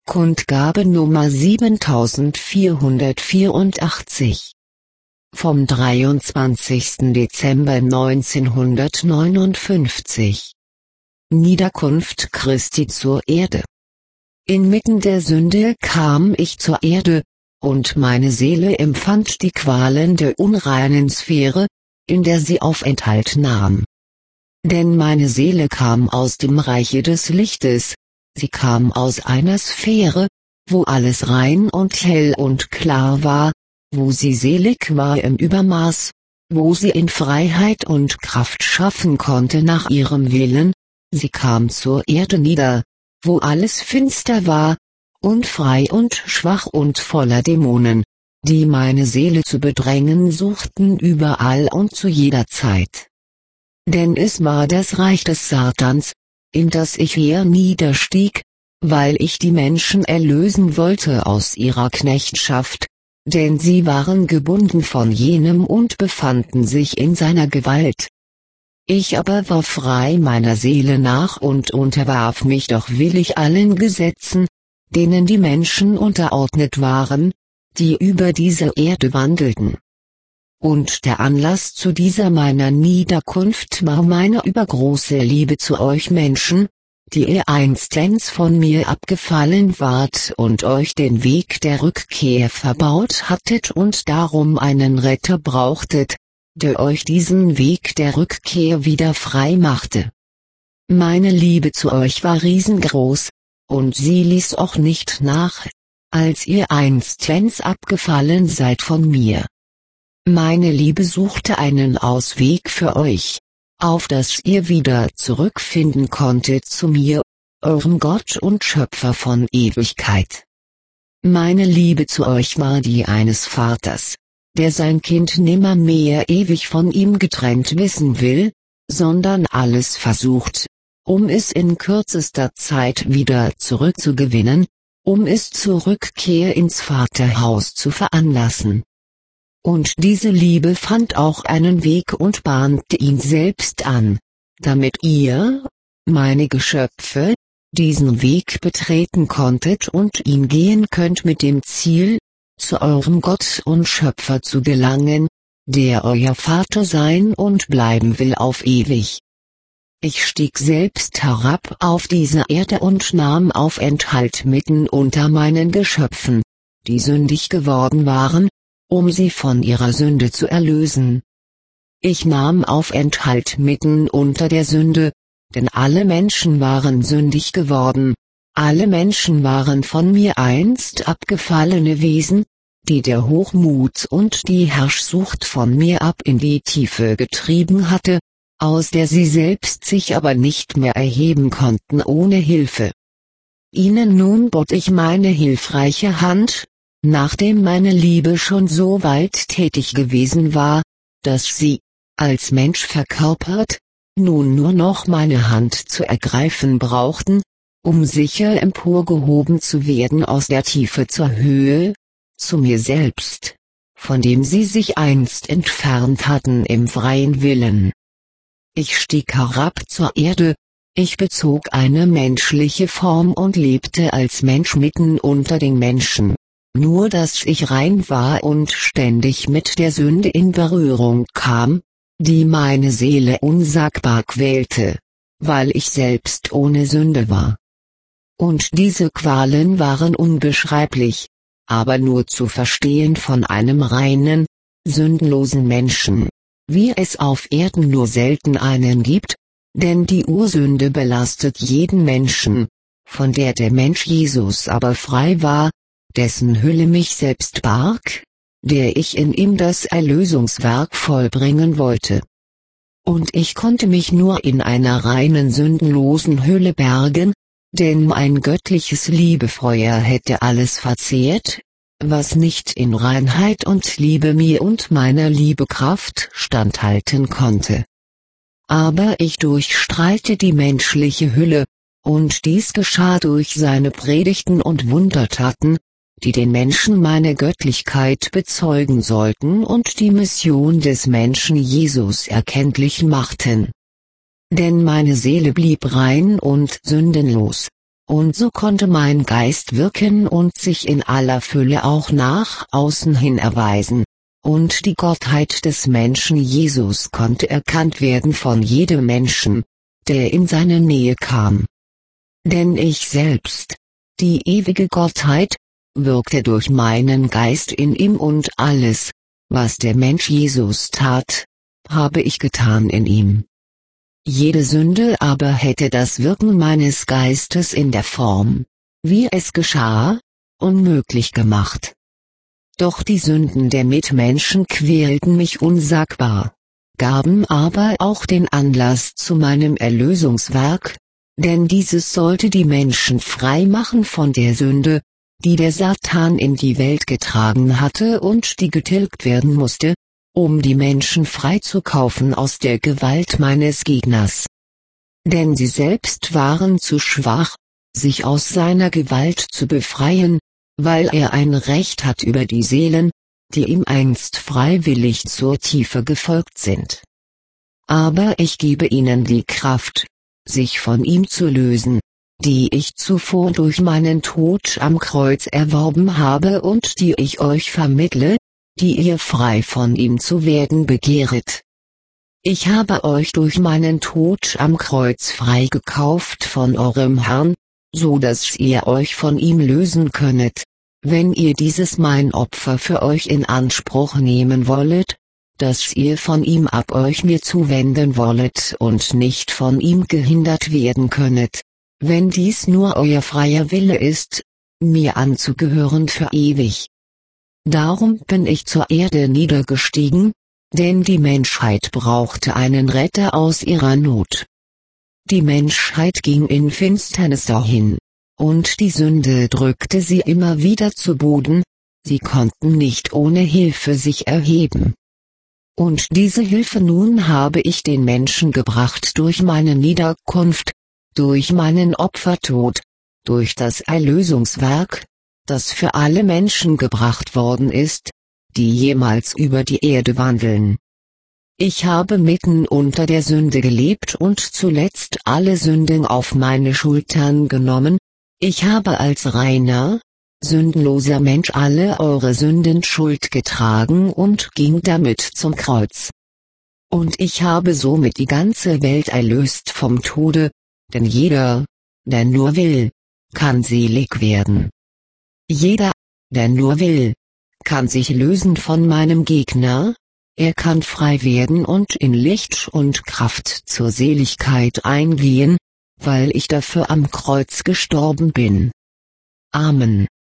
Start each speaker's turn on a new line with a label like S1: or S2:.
S1: Kundgabe Nummer 7484 vom 23. Dezember 1959. Niederkunft Christi zur Erde. Inmitten der Sünde kam ich zur Erde, und meine Seele empfand die Qualen der unreinen Sphäre, in der sie Aufenthalt nahm. Denn meine Seele kam aus dem Reiche des Lichtes, sie kam aus einer Sphäre, wo alles rein und hell und klar war, wo sie selig war im Übermaß, wo sie in Freiheit und Kraft schaffen konnte nach ihrem Willen. Sie kam zur Erde nieder, wo alles finster war, unfrei und schwach und voller Dämonen, die meine Seele zu bedrängen suchten überall und zu jeder Zeit. Denn es war das Reich des Satans, in das ich herniederstieg, weil ich die Menschen erlösen wollte aus ihrer Knechtschaft, denn sie waren gebunden von jenem und befanden sich in seiner Gewalt. Ich aber war frei meiner Seele nach und unterwarf mich doch willig allen Gesetzen, denen die Menschen unterordnet waren, die über diese Erde wandelten. Und der Anlass zu dieser meiner Niederkunft war meine übergroße Liebe zu euch Menschen, die ihr einstens von mir abgefallen wart und euch den Weg der Rückkehr verbaut hattet und darum einen Retter brauchtet, der euch diesen Weg der Rückkehr wieder frei machte. Meine Liebe zu euch war riesengroß, und sie ließ auch nicht nach, als ihr einstens abgefallen seid von mir. Meine Liebe suchte einen Ausweg für euch, auf dass ihr wieder zurückfinden konntet zu mir, eurem Gott und Schöpfer von Ewigkeit. Meine Liebe zu euch war die eines Vaters, der sein Kind nimmermehr ewig von ihm getrennt wissen will, sondern alles versucht, um es in kürzester Zeit wieder zurückzugewinnen, um es zur Rückkehr ins Vaterhaus zu veranlassen. Und diese Liebe fand auch einen Weg und bahnte ihn selbst an, damit ihr, meine Geschöpfe, diesen Weg betreten konntet und ihn gehen könnt mit dem Ziel, zu eurem Gott und Schöpfer zu gelangen, der euer Vater sein und bleiben will auf ewig. Ich stieg selbst herab auf diese Erde und nahm Aufenthalt mitten unter meinen Geschöpfen, die sündig geworden waren, um sie von ihrer Sünde zu erlösen. Ich nahm Aufenthalt mitten unter der Sünde, denn alle Menschen waren sündig geworden, alle Menschen waren von mir einst abgefallene Wesen, die der Hochmut und die Herrschsucht von mir ab in die Tiefe getrieben hatte, aus der sie selbst sich aber nicht mehr erheben konnten ohne Hilfe. Ihnen nun bot ich meine hilfreiche Hand, nachdem meine Liebe schon so weit tätig gewesen war, dass sie, als Mensch verkörpert, nun nur noch meine Hand zu ergreifen brauchten, um sicher emporgehoben zu werden aus der Tiefe zur Höhe, zu mir selbst, von dem sie sich einst entfernt hatten im freien Willen. Ich stieg herab zur Erde, ich bezog eine menschliche Form und lebte als Mensch mitten unter den Menschen. Nur dass ich rein war und ständig mit der Sünde in Berührung kam, die meine Seele unsagbar quälte, weil ich selbst ohne Sünde war. Und diese Qualen waren unbeschreiblich, aber nur zu verstehen von einem reinen, sündenlosen Menschen, wie es auf Erden nur selten einen gibt, denn die Ursünde belastet jeden Menschen, von der der Mensch Jesus aber frei war, dessen Hülle mich selbst barg, der ich in ihm das Erlösungswerk vollbringen wollte. Und ich konnte mich nur in einer reinen sündenlosen Hülle bergen, denn mein göttliches Liebefeuer hätte alles verzehrt, was nicht in Reinheit und Liebe mir und meiner Liebe Kraft standhalten konnte. Aber ich durchstrahlte die menschliche Hülle, und dies geschah durch seine Predigten und Wundertaten, die den Menschen meine Göttlichkeit bezeugen sollten und die Mission des Menschen Jesus erkenntlich machten. Denn meine Seele blieb rein und sündenlos, und so konnte mein Geist wirken und sich in aller Fülle auch nach außen hin erweisen, und die Gottheit des Menschen Jesus konnte erkannt werden von jedem Menschen, der in seine Nähe kam. Denn ich selbst, die ewige Gottheit, wirkte durch meinen Geist in ihm, und alles, was der Mensch Jesus tat, habe ich getan in ihm. Jede Sünde aber hätte das Wirken meines Geistes in der Form, wie es geschah, unmöglich gemacht. Doch die Sünden der Mitmenschen quälten mich unsagbar, gaben aber auch den Anlass zu meinem Erlösungswerk, denn dieses sollte die Menschen frei machen von der Sünde, die der Satan in die Welt getragen hatte und die getilgt werden musste, um die Menschen freizukaufen aus der Gewalt meines Gegners. Denn sie selbst waren zu schwach, sich aus seiner Gewalt zu befreien, weil er ein Recht hat über die Seelen, die ihm einst freiwillig zur Tiefe gefolgt sind. Aber ich gebe ihnen die Kraft, sich von ihm zu lösen, die ich zuvor durch meinen Tod am Kreuz erworben habe und die ich euch vermittle, die ihr frei von ihm zu werden begehret. Ich habe euch durch meinen Tod am Kreuz freigekauft von eurem Herrn, so dass ihr euch von ihm lösen könnet, wenn ihr dieses mein Opfer für euch in Anspruch nehmen wollet, dass ihr von ihm ab euch mir zuwenden wollet und nicht von ihm gehindert werden könnet, wenn dies nur euer freier Wille ist, mir anzugehören für ewig. Darum bin ich zur Erde niedergestiegen, denn die Menschheit brauchte einen Retter aus ihrer Not. Die Menschheit ging in Finsternis dahin, und die Sünde drückte sie immer wieder zu Boden, sie konnten nicht ohne Hilfe sich erheben. Und diese Hilfe nun habe ich den Menschen gebracht durch meine Niederkunft, durch meinen Opfertod, durch das Erlösungswerk, das für alle Menschen gebracht worden ist, die jemals über die Erde wandeln. Ich habe mitten unter der Sünde gelebt und zuletzt alle Sünden auf meine Schultern genommen, ich habe als reiner, sündenloser Mensch alle eure Sündenschuld getragen und ging damit zum Kreuz. Und ich habe somit die ganze Welt erlöst vom Tode, denn jeder, der nur will, kann selig werden. Jeder, der nur will, kann sich lösen von meinem Gegner, er kann frei werden und in Licht und Kraft zur Seligkeit eingehen, weil ich dafür am Kreuz gestorben bin. Amen.